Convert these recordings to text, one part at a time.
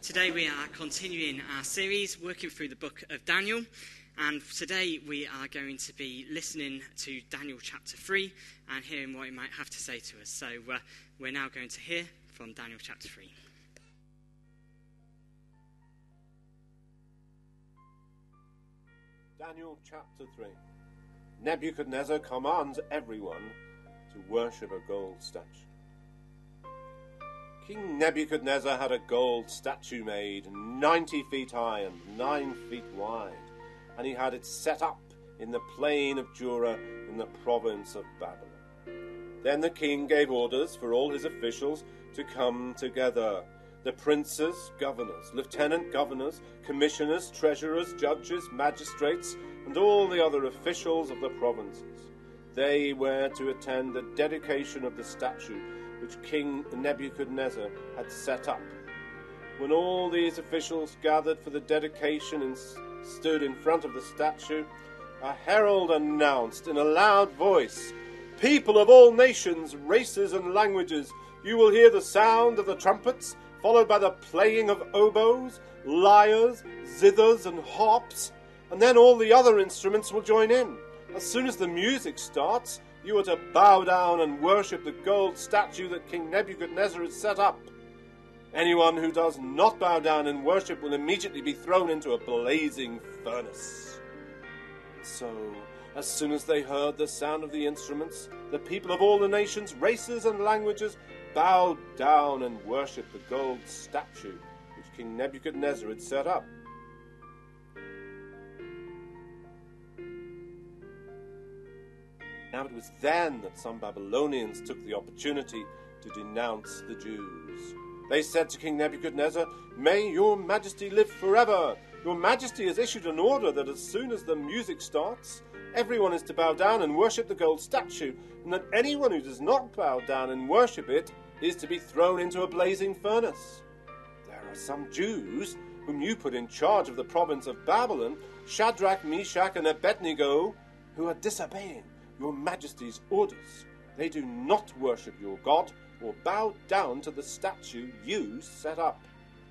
Today we are continuing our series, working through the book of Daniel, and today we are going to be listening to Daniel chapter 3 and hearing what he might have to say to us. So we're now going to hear from Daniel chapter 3. Daniel chapter 3. Nebuchadnezzar commands everyone to worship a gold statue. King Nebuchadnezzar had a gold statue made 90 feet high and 9 feet wide, and he had it set up in the plain of Dura in the province of Babylon. Then the king gave orders for all his officials to come together, the princes, governors, lieutenant governors, commissioners, treasurers, judges, magistrates, and all the other officials of the provinces. They were to attend the dedication of the statue which King Nebuchadnezzar had set up. When all these officials gathered for the dedication and stood in front of the statue, a herald announced in a loud voice, "People of all nations, races, and languages, you will hear the sound of the trumpets, followed by the playing of oboes, lyres, zithers, and harps, and then all the other instruments will join in. As soon as the music starts, you are to bow down and worship the gold statue that King Nebuchadnezzar has set up. Anyone who does not bow down and worship will immediately be thrown into a blazing furnace." And so, as soon as they heard the sound of the instruments, the people of all the nations, races, and languages bowed down and worshipped the gold statue which King Nebuchadnezzar had set up. Now it was then that some Babylonians took the opportunity to denounce the Jews. They said to King Nebuchadnezzar, "May your majesty live forever. Your majesty has issued an order that as soon as the music starts, everyone is to bow down and worship the gold statue, and that anyone who does not bow down and worship it is to be thrown into a blazing furnace. There are some Jews whom you put in charge of the province of Babylon, Shadrach, Meshach, and Abednego, who are disobeying your majesty's orders. They do not worship your God or bow down to the statue you set up."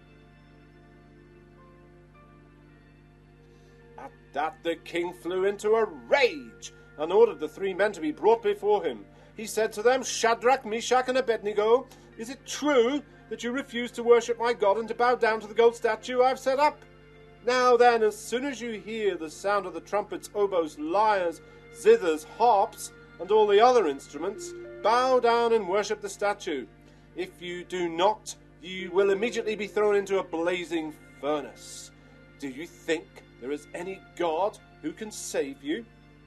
At that the king flew into a rage and ordered the three men to be brought before him. He said to them, "Shadrach, Meshach, and Abednego, is it true that you refuse to worship my God and to bow down to the gold statue I have set up? Now then, as soon as you hear the sound of the trumpets, oboes, lyres, zithers, harps, and all the other instruments, bow down and worship the statue. If you do not, you will immediately be thrown into a blazing furnace. Do you think there is any God who can save you?"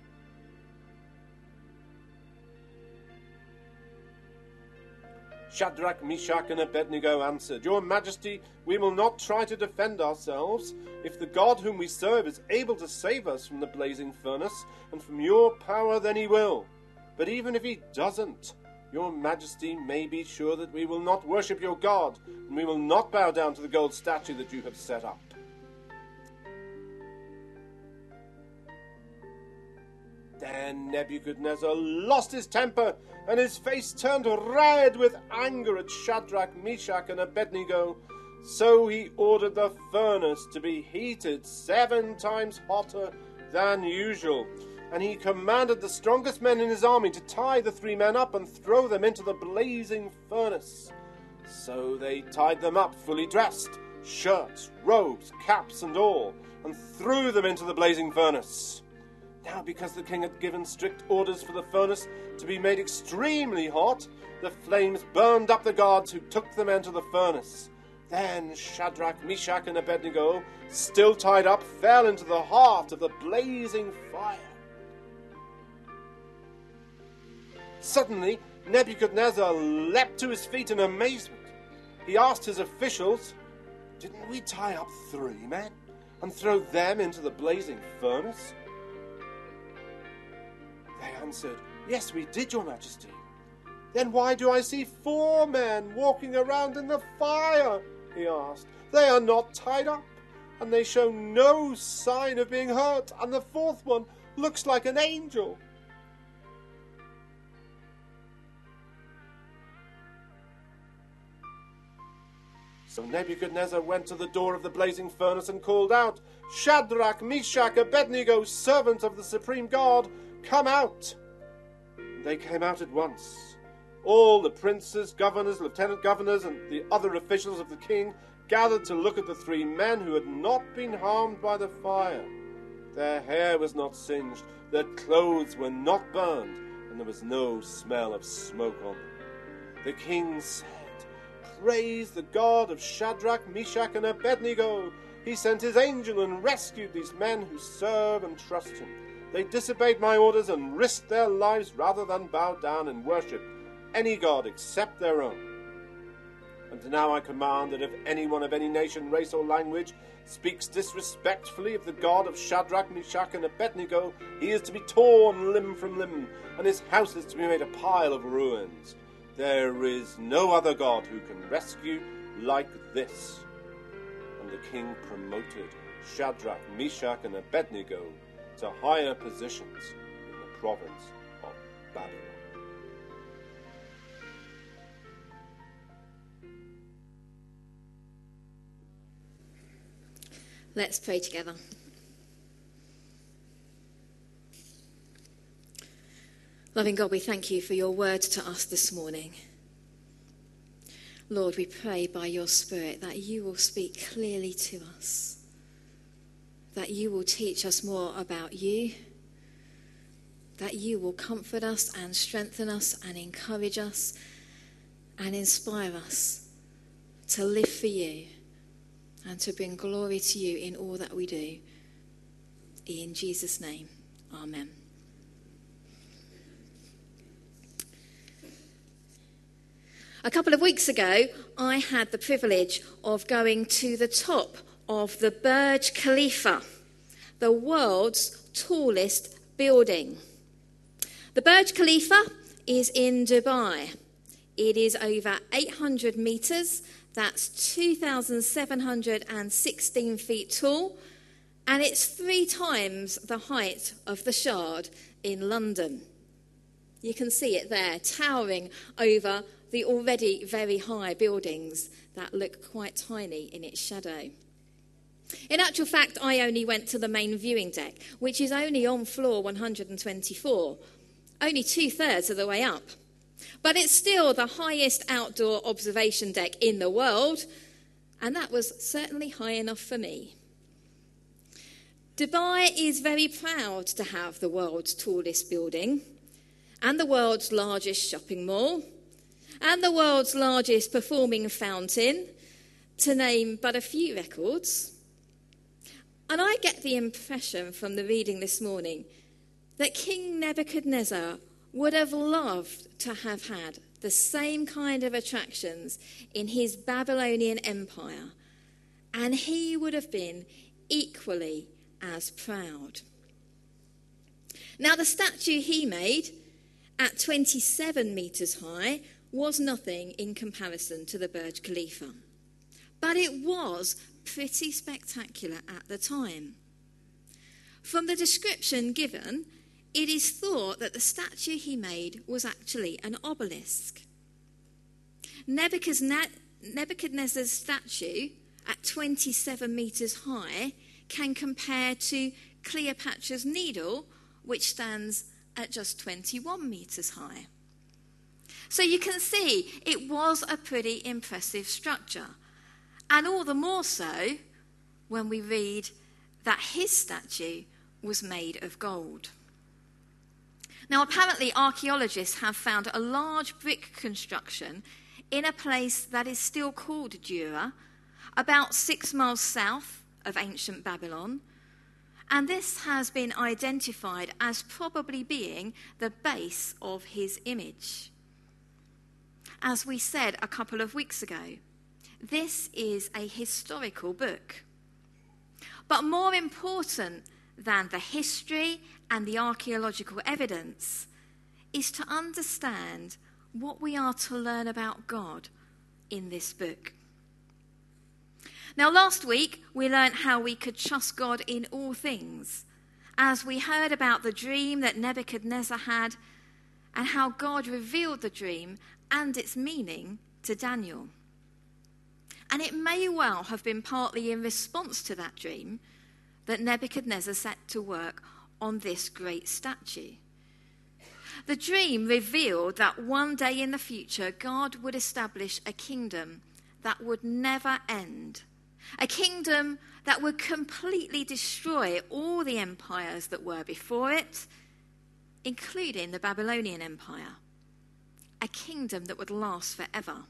Shadrach, Meshach, and Abednego answered, "Your Majesty, we will not try to defend ourselves. If the God whom we serve is able to save us from the blazing furnace and from your power, then he will. But even if he doesn't, your Majesty may be sure that we will not worship your God, and we will not bow down to the gold statue that you have set up." Then Nebuchadnezzar lost his temper, and his face turned red with anger at Shadrach, Meshach, and Abednego. So he ordered the furnace to be heated 7 times hotter than usual, and he commanded the strongest men in his army to tie the 3 men up and throw them into the blazing furnace. So they tied them up fully dressed, shirts, robes, caps, and all, and threw them into the blazing furnace. Now, because the king had given strict orders for the furnace to be made extremely hot, the flames burned up the guards who took them into the furnace. Then Shadrach, Meshach, and Abednego, still tied up, fell into the heart of the blazing fire. Suddenly, Nebuchadnezzar leapt to his feet in amazement. He asked his officials, "Didn't we tie up 3 men and throw them into the blazing furnace?" They answered, "Yes, we did, your majesty." "Then why do I see 4 men walking around in the fire?" he asked. "They are not tied up, and they show no sign of being hurt, and the 4th one looks like an angel." So Nebuchadnezzar went to the door of the blazing furnace and called out, "Shadrach, Meshach, Abednego, servants of the supreme God, come out!" And they came out at once. All the princes, governors, lieutenant governors, and the other officials of the king gathered to look at the three men who had not been harmed by the fire. Their hair was not singed, their clothes were not burned, and there was no smell of smoke on them. The king said, "Praise the God of Shadrach, Meshach, and Abednego. He sent his angel and rescued these men who serve and trust him. They disobeyed my orders and risked their lives rather than bow down and worship any god except their own. And now I command that if anyone of any nation, race, or language speaks disrespectfully of the God of Shadrach, Meshach, and Abednego, he is to be torn limb from limb, and his house is to be made a pile of ruins. There is no other God who can rescue like this." And the king promoted Shadrach, Meshach, and Abednego to higher positions in the province of Babylon. Let's pray together. Loving God, we thank you for your word to us this morning. Lord, we pray by your Spirit that you will speak clearly to us, that you will teach us more about you, that you will comfort us and strengthen us and encourage us and inspire us to live for you and to bring glory to you in all that we do. In Jesus' name, amen. A couple of weeks ago, I had the privilege of going to the top of the Burj Khalifa, the world's tallest building. The Burj Khalifa is in Dubai. It is over 800 metres. That's 2,716 feet tall, and it's 3 times the height of the Shard in London. You can see it there, towering over the already very high buildings that look quite tiny in its shadow. In actual fact, I only went to the main viewing deck, which is only on floor 124, only 2/3 of the way up. But it's still the highest outdoor observation deck in the world, and that was certainly high enough for me. Dubai is very proud to have the world's tallest building, and the world's largest shopping mall, and the world's largest performing fountain, to name but a few records. And I get the impression from the reading this morning that King Nebuchadnezzar would have loved to have had the same kind of attractions in his Babylonian empire, and he would have been equally as proud. Now, the statue he made at 27 metres high was nothing in comparison to the Burj Khalifa, but it was pretty spectacular at the time. From the description given, it is thought that the statue he made was actually an obelisk. Nebuchadnezzar's statue at 27 metres high can compare to Cleopatra's Needle, which stands at just 21 metres high. So you can see it was a pretty impressive structure, and all the more so when we read that his statue was made of gold. Now, apparently, archaeologists have found a large brick construction in a place that is still called Dura, about 6 miles south of ancient Babylon, and this has been identified as probably being the base of his image. As we said a couple of weeks ago, this is a historical book. But more important than the history and the archaeological evidence is to understand what we are to learn about God in this book. Now, last week we learnt how we could trust God in all things, as we heard about the dream that Nebuchadnezzar had and how God revealed the dream and its meaning to Daniel. And it may well have been partly in response to that dream that Nebuchadnezzar set to work on this great statue. The dream revealed that one day in the future, God would establish a kingdom that would never end, a kingdom that would completely destroy all the empires that were before it, including the Babylonian Empire, a kingdom that would last forever.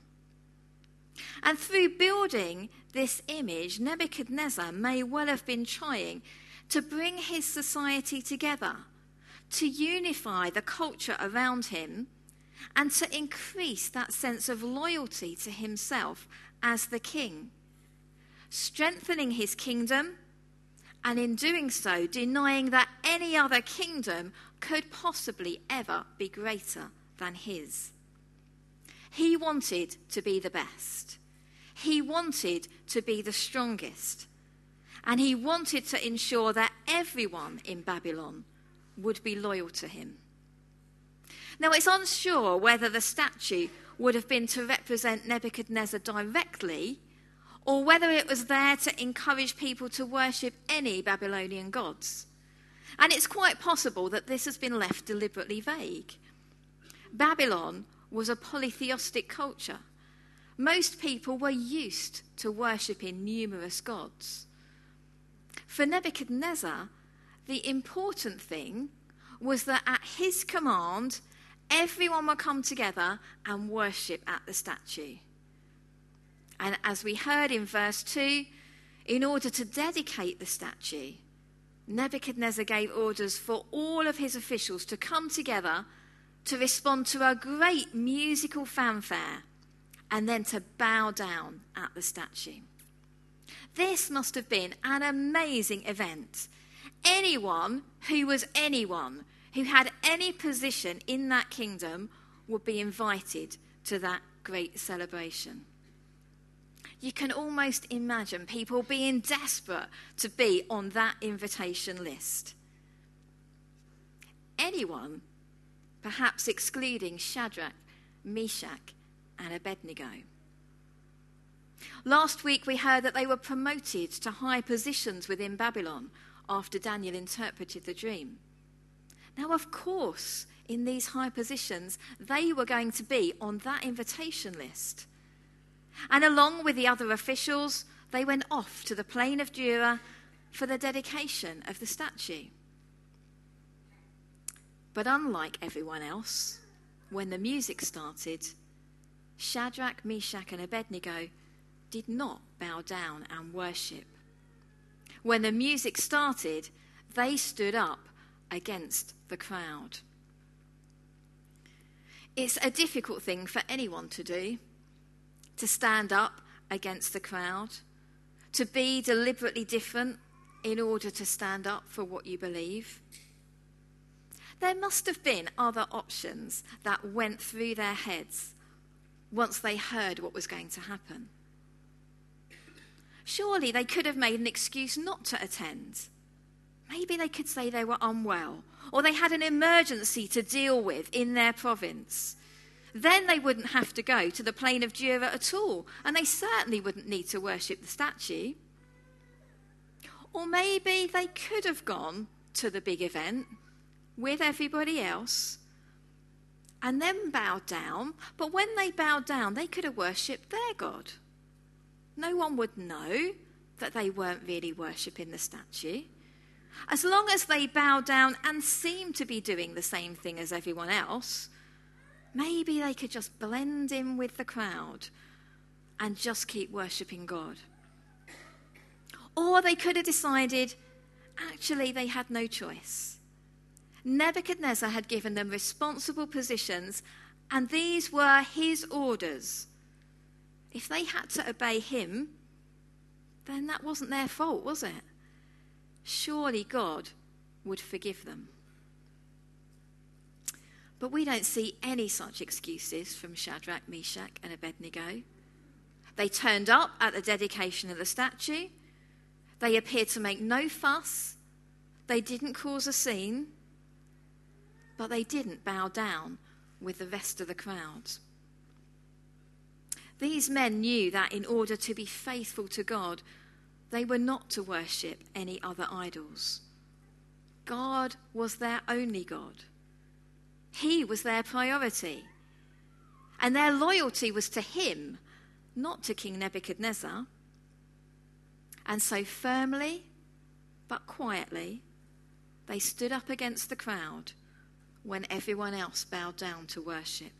And through building this image, Nebuchadnezzar may well have been trying to bring his society together, to unify the culture around him, and to increase that sense of loyalty to himself as the king, strengthening his kingdom, and in doing so, denying that any other kingdom could possibly ever be greater than his. He wanted to be the best. He wanted to be the strongest. And he wanted to ensure that everyone in Babylon would be loyal to him. Now, it's unsure whether the statue would have been to represent Nebuchadnezzar directly, or whether it was there to encourage people to worship any Babylonian gods. And it's quite possible that this has been left deliberately vague. Babylon was a polytheistic culture. Most people were used to worshipping numerous gods. For Nebuchadnezzar, the important thing was that at his command, everyone would come together and worship at the statue. And as we heard in verse 2, in order to dedicate the statue, Nebuchadnezzar gave orders for all of his officials to come together to respond to a great musical fanfare and then to bow down at the statue. This must have been an amazing event. Anyone who had any position in that kingdom would be invited to that great celebration. You can almost imagine people being desperate to be on that invitation list. Anyone, perhaps excluding Shadrach, Meshach, and Abednego. Last week we heard that they were promoted to high positions within Babylon after Daniel interpreted the dream. Now, of course, in these high positions, they were going to be on that invitation list. And along with the other officials, they went off to the plain of Dura for the dedication of the statue. But unlike everyone else, when the music started, Shadrach, Meshach, and Abednego did not bow down and worship. When the music started, they stood up against the crowd. It's a difficult thing for anyone to do, to stand up against the crowd, to be deliberately different in order to stand up for what you believe. There must have been other options that went through their heads once they heard what was going to happen. Surely they could have made an excuse not to attend. Maybe they could say they were unwell, or they had an emergency to deal with in their province. Then they wouldn't have to go to the plain of Dura at all, and they certainly wouldn't need to worship the statue. Or maybe they could have gone to the big event with everybody else and then bowed down, but when they bowed down, they could have worshipped their God. No one would know that they weren't really worshipping the statue. As long as they bowed down and seemed to be doing the same thing as everyone else, maybe they could just blend in with the crowd and just keep worshipping God. Or they could have decided, actually, they had no choice. Nebuchadnezzar had given them responsible positions, and these were his orders. If they had to obey him, then that wasn't their fault, was it? Surely God would forgive them. But we don't see any such excuses from Shadrach, Meshach, and Abednego. They turned up at the dedication of the statue. They appeared to make no fuss. They didn't cause a scene. But they didn't bow down with the rest of the crowd. These men knew that in order to be faithful to God, they were not to worship any other idols. God was their only God. He was their priority. And their loyalty was to him, not to King Nebuchadnezzar. And so firmly, but quietly, they stood up against the crowd when everyone else bowed down to worship.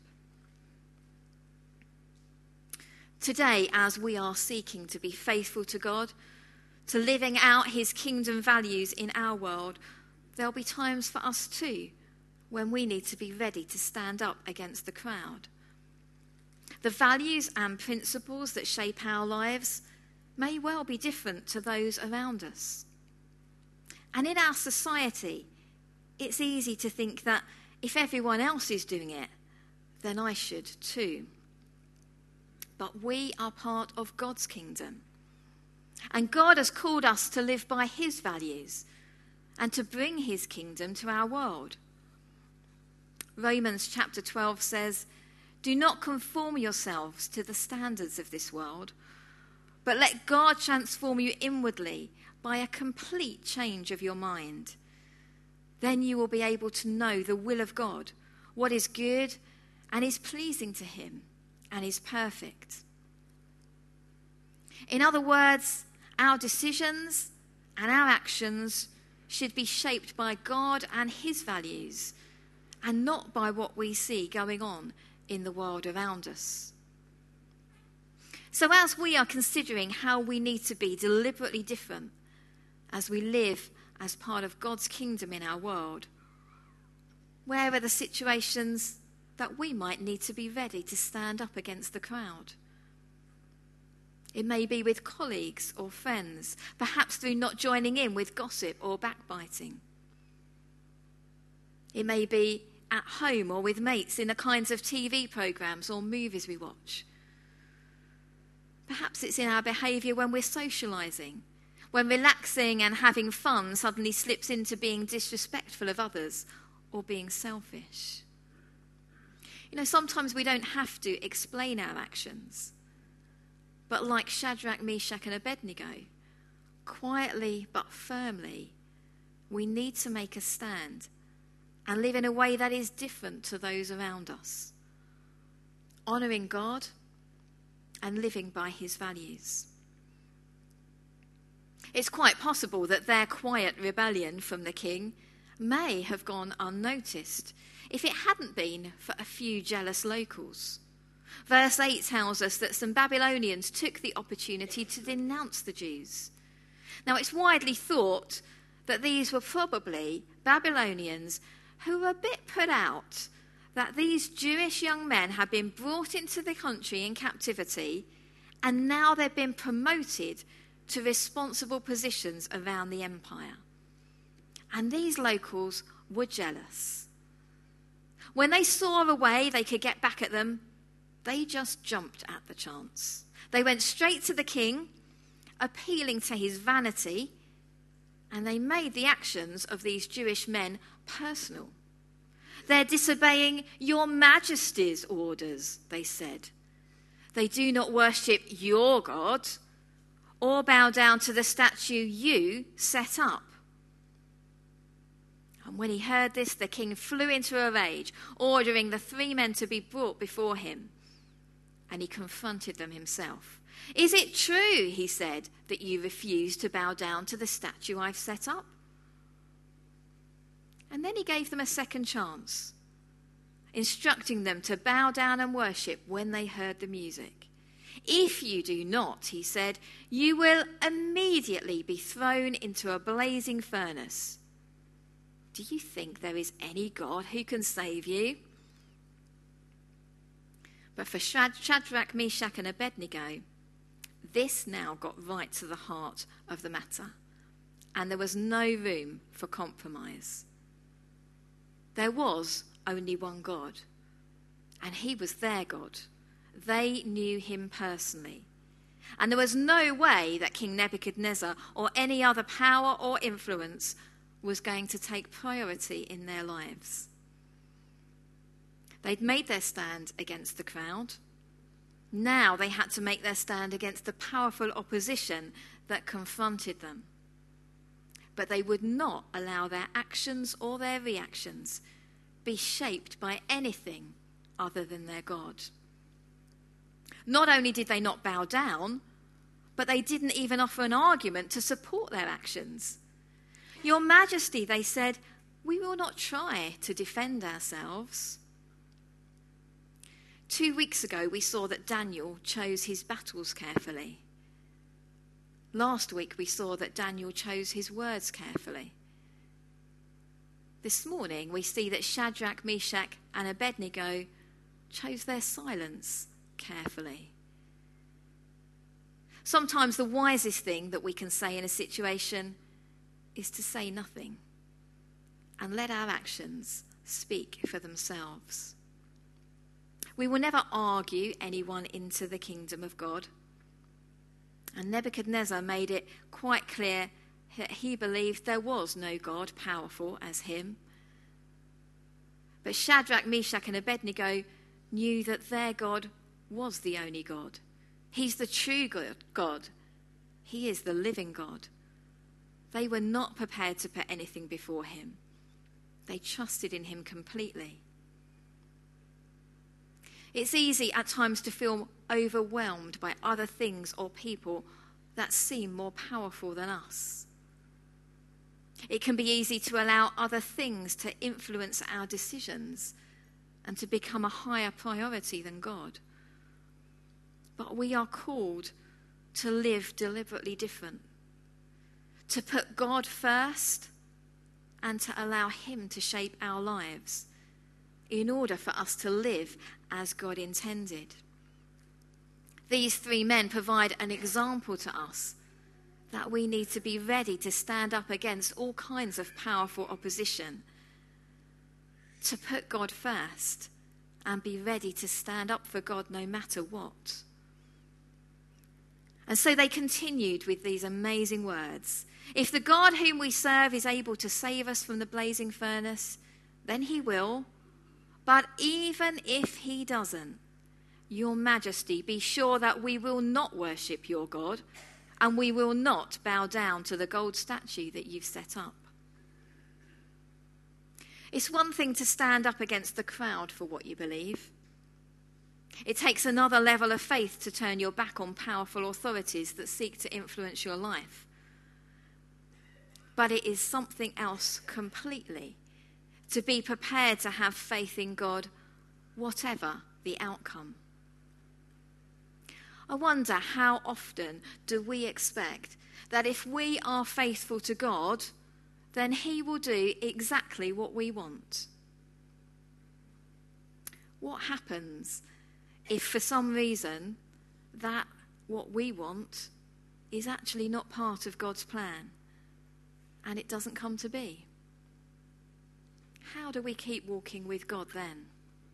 Today, as we are seeking to be faithful to God, to living out his kingdom values in our world, there'll be times for us too when we need to be ready to stand up against the crowd. The values and principles that shape our lives may well be different to those around us. And in our society, it's easy to think that if everyone else is doing it, then I should too. But we are part of God's kingdom. And God has called us to live by his values and to bring his kingdom to our world. Romans chapter 12 says, "Do not conform yourselves to the standards of this world, but let God transform you inwardly by a complete change of your mind. Then you will be able to know the will of God, what is good and is pleasing to him and is perfect." In other words, our decisions and our actions should be shaped by God and his values and not by what we see going on in the world around us. So as we are considering how we need to be deliberately different as we live as part of God's kingdom in our world, where are the situations that we might need to be ready to stand up against the crowd? It may be with colleagues or friends, perhaps through not joining in with gossip or backbiting. It may be at home or with mates in the kinds of TV programs or movies we watch. Perhaps it's in our behaviour when we're socialising, when relaxing and having fun suddenly slips into being disrespectful of others or being selfish. You know, sometimes we don't have to explain our actions. But like Shadrach, Meshach and Abednego, quietly but firmly, we need to make a stand and live in a way that is different to those around us, honouring God and living by his values. It's quite possible that their quiet rebellion from the king may have gone unnoticed if it hadn't been for a few jealous locals. Verse 8 tells us that some Babylonians took the opportunity to denounce the Jews. Now, it's widely thought that these were probably Babylonians who were a bit put out that these Jewish young men had been brought into the country in captivity and now they've been promoted to responsible positions around the empire. And these locals were jealous. When they saw a way they could get back at them, they just jumped at the chance. They went straight to the king, appealing to his vanity, and they made the actions of these Jewish men personal. "They're disobeying your majesty's orders," they said. "They do not worship your God or bow down to the statue you set up." And when he heard this, the king flew into a rage, ordering the 3 men to be brought before him. And he confronted them himself. "Is it true," he said, "that you refuse to bow down to the statue I've set up?" And then he gave them a second chance, instructing them to bow down and worship when they heard the music. "If you do not," he said, "you will immediately be thrown into a blazing furnace. Do you think there is any God who can save you?" But for Shadrach, Meshach and Abednego, this now got right to the heart of the matter, and there was no room for compromise. There was only one God, and he was their God. They knew him personally, and there was no way that King Nebuchadnezzar or any other power or influence was going to take priority in their lives. They'd made their stand against the crowd. Now they had to make their stand against the powerful opposition that confronted them. But they would not allow their actions or their reactions be shaped by anything other than their God. Not only did they not bow down, but they didn't even offer an argument to support their actions. "Your Majesty," they said, "we will not try to defend ourselves." 2 weeks ago, we saw that Daniel chose his battles carefully. Last week, we saw that Daniel chose his words carefully. This morning, we see that Shadrach, Meshach, and Abednego chose their silence carefully. Sometimes the wisest thing that we can say in a situation is to say nothing and let our actions speak for themselves. We will never argue anyone into the kingdom of God. And Nebuchadnezzar made it quite clear that he believed there was no God powerful as him. But Shadrach, Meshach, and Abednego knew that their God was the only God. He's the true God. He is the living God. They were not prepared to put anything before him. They trusted in him completely. It's easy at times to feel overwhelmed by other things or people that seem more powerful than us. It can be easy to allow other things to influence our decisions and to become a higher priority than God. But we are called to live deliberately different, to put God first and to allow him to shape our lives in order for us to live as God intended. These three men provide an example to us that we need to be ready to stand up against all kinds of powerful opposition, to put God first and be ready to stand up for God no matter what. And so they continued with these amazing words. "If the God whom we serve is able to save us from the blazing furnace, then he will. But even if he doesn't, Your Majesty, be sure that we will not worship your God, and we will not bow down to the gold statue that you've set up." It's one thing to stand up against the crowd for what you believe. It takes another level of faith to turn your back on powerful authorities that seek to influence your life. But it is something else completely to be prepared to have faith in God, whatever the outcome. I wonder how often do we expect that if we are faithful to God, then he will do exactly what we want. What happens if for some reason that what we want is actually not part of God's plan and it doesn't come to be? How do we keep walking with God then?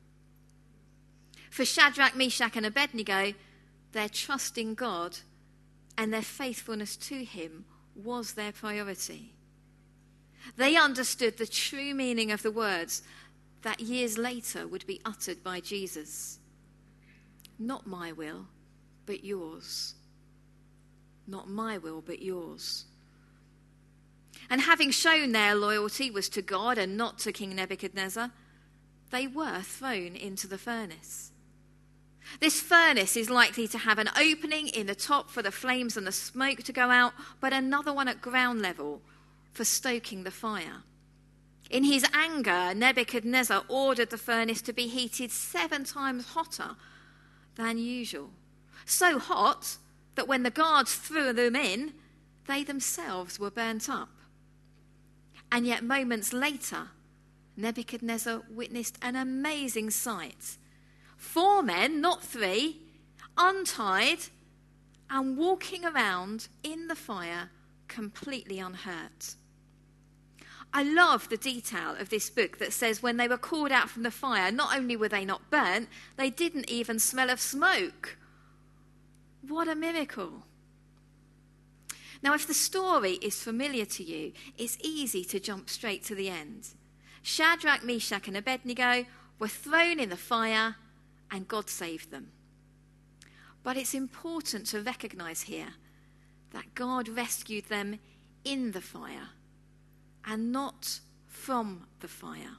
For Shadrach, Meshach, and Abednego, their trust in God and their faithfulness to him was their priority. They understood the true meaning of the words that years later would be uttered by Jesus. "Not my will, but yours. Not my will, but yours." And having shown their loyalty was to God and not to King Nebuchadnezzar, they were thrown into the furnace. This furnace is likely to have an opening in the top for the flames and the smoke to go out, but another one at ground level for stoking the fire. In his anger, Nebuchadnezzar ordered the furnace to be heated 7 times hotter than usual. So hot that when the guards threw them in, they themselves were burnt up. And yet moments later, Nebuchadnezzar witnessed an amazing sight. 4 men, not 3, untied and walking around in the fire completely unhurt. I love the detail of this book that says when they were called out from the fire, not only were they not burnt, they didn't even smell of smoke. What a miracle. Now, if the story is familiar to you, it's easy to jump straight to the end. Shadrach, Meshach, and Abednego were thrown in the fire, and God saved them. But it's important to recognise here that God rescued them in the fire and not from the fire.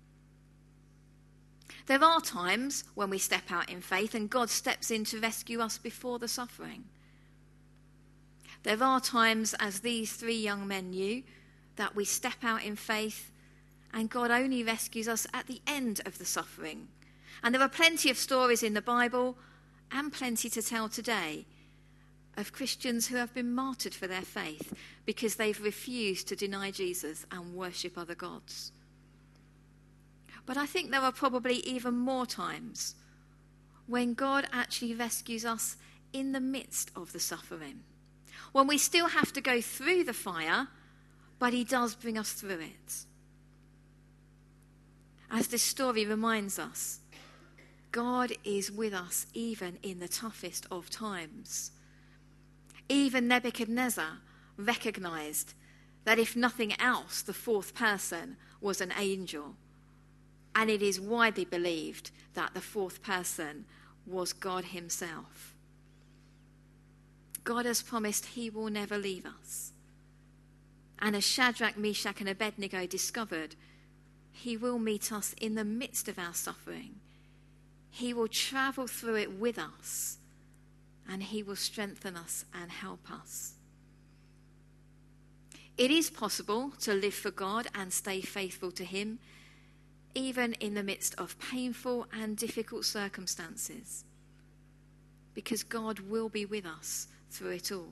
There are times when we step out in faith and God steps in to rescue us before the suffering. There are times, as these 3 young men knew, that we step out in faith and God only rescues us at the end of the suffering. And there are plenty of stories in the Bible and plenty to tell today of Christians who have been martyred for their faith because they've refused to deny Jesus and worship other gods. But I think there are probably even more times when God actually rescues us in the midst of the suffering, when we still have to go through the fire, but he does bring us through it. As this story reminds us, God is with us even in the toughest of times. Even Nebuchadnezzar recognized that if nothing else, the 4th person was an angel. And it is widely believed that the 4th person was God himself. God has promised he will never leave us. And as Shadrach, Meshach, and Abednego discovered, he will meet us in the midst of our suffering. He will travel through it with us, and he will strengthen us and help us. It is possible to live for God and stay faithful to him, even in the midst of painful and difficult circumstances, because God will be with us through it all.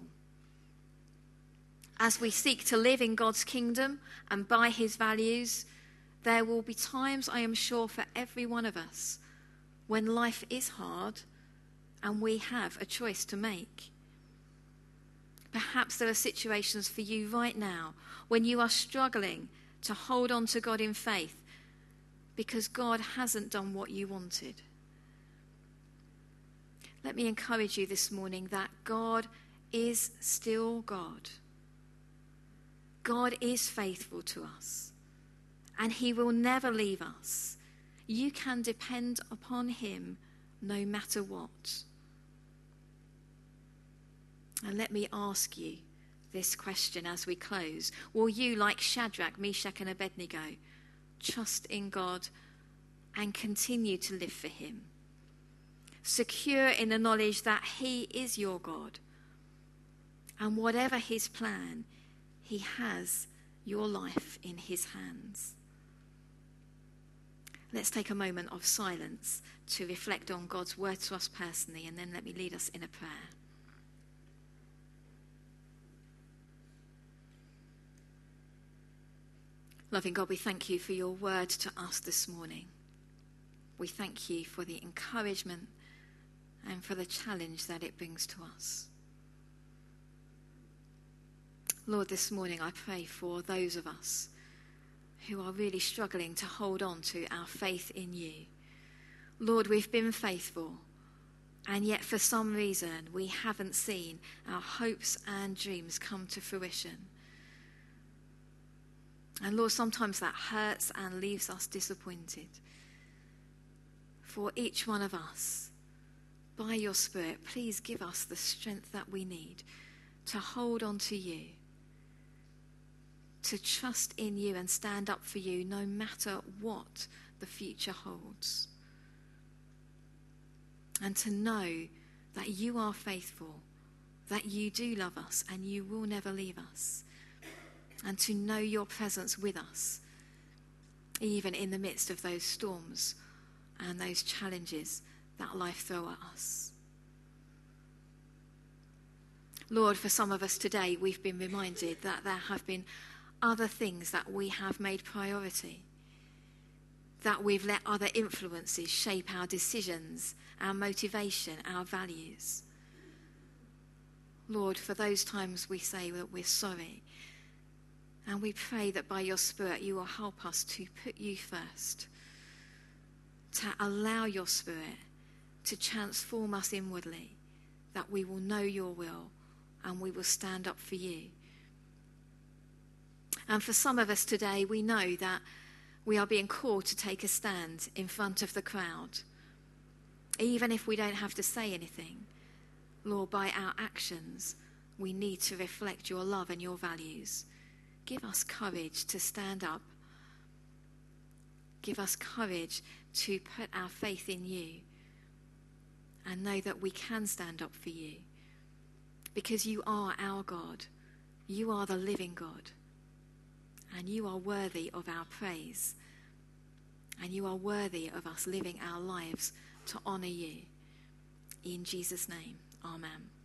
As we seek to live in God's kingdom and by his values, there will be times, I am sure, for every one of us when life is hard and we have a choice to make. Perhaps there are situations for you right now when you are struggling to hold on to God in faith because God hasn't done what you wanted. Let me encourage you this morning that God is still God. God is faithful to us, and he will never leave us. You can depend upon him no matter what. And let me ask you this question as we close. Will you, like Shadrach, Meshach, and Abednego, trust in God and continue to live for him, secure in the knowledge that he is your God, and whatever his plan, he has your life in his hands? Let's take a moment of silence to reflect on God's word to us personally, and then let me lead us in a prayer. Loving God, we thank you for your word to us this morning. We thank you for the encouragement and for the challenge that it brings to us. Lord, this morning I pray for those of us who are really struggling to hold on to our faith in you. Lord, we've been faithful, and yet for some reason we haven't seen our hopes and dreams come to fruition. And Lord, sometimes that hurts and leaves us disappointed. For each one of us, by your Spirit, please give us the strength that we need to hold on to you, to trust in you and stand up for you no matter what the future holds. And to know that you are faithful, that you do love us and you will never leave us. And to know your presence with us, even in the midst of those storms and those challenges that life throws at us. Lord, for some of us today, we've been reminded that there have been other things that we have made priority, that we've let other influences shape our decisions, our motivation, our values. Lord, for those times we say that we're sorry, and we pray that by your Spirit you will help us to put you first, to allow your Spirit to transform us inwardly, that we will know your will and we will stand up for you. And for some of us today, we know that we are being called to take a stand in front of the crowd, even if we don't have to say anything, Lord, by our actions, we need to reflect your love and your values. Give us courage to stand up. Give us courage to put our faith in you and know that we can stand up for you, because you are our God. You are the living God, and you are worthy of our praise, and you are worthy of us living our lives to honour you. In Jesus' name, amen.